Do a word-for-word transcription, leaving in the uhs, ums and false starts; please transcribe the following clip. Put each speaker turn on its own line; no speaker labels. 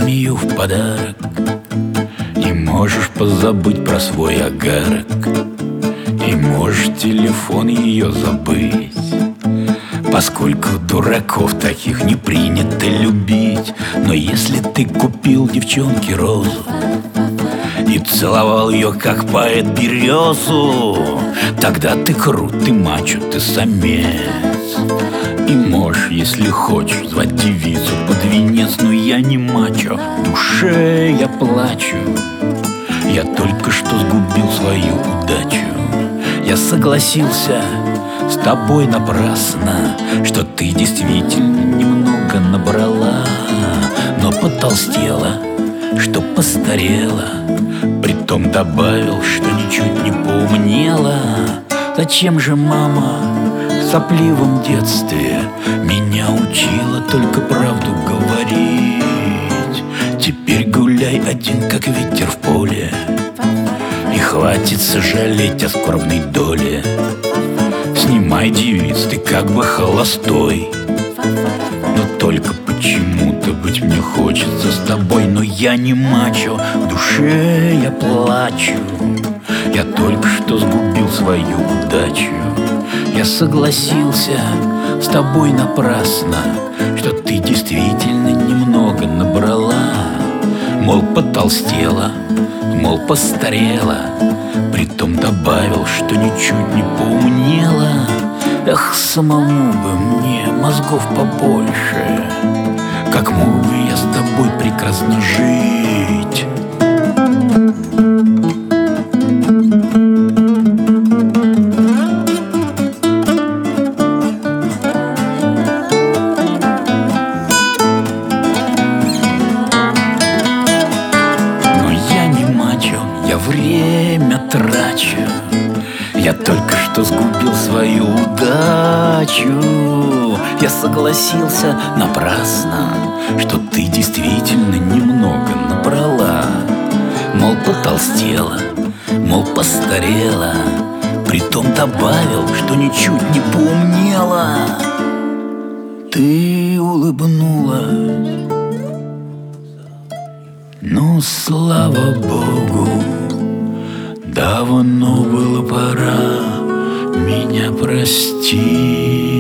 змею в подарок. И можешь позабыть про свой агарок, и можешь телефон ее забыть, поскольку дураков таких не принято любить. Но если ты купил девчонке розу и целовал ее, как поэт, березу, тогда ты крут, ты мачо, ты самец. И можешь, если хочешь, звать девицу под венец. Но я не мачо, в душе я плачу. Я только что сгубил свою удачу. Я согласился с тобой напрасно, что ты действительно немного набрала, но потолстела, что постарела, притом добавил, что ничуть не поумнела. Зачем же мама в сопливом детстве меня учила только правду говорить? Теперь гуляй один, как ветер в поле, и хватит сожалеть о скорбной доле. Снимай, девиц, ты как бы холостой, но только почему-то быть мне хочется с тобой. Но я не мачо, в душе я плачу. Я только что сгубил свою удачу. Я согласился с тобой напрасно, что ты действительно немного набрала. Мол, потолстела, мол, постарела, притом добавил, что ничуть не поумнела. Эх, самому бы мне мозгов побольше, как мог бы я с тобой прекрасно жить. Я время трачу, я только что сгубил свою удачу. Я согласился напрасно, что ты действительно немного набрала. Мол, потолстела, мол, постарела, притом добавил, что ничуть не поумнела. Ты улыбнулась, ну, слава Богу, давно было пора меня простить.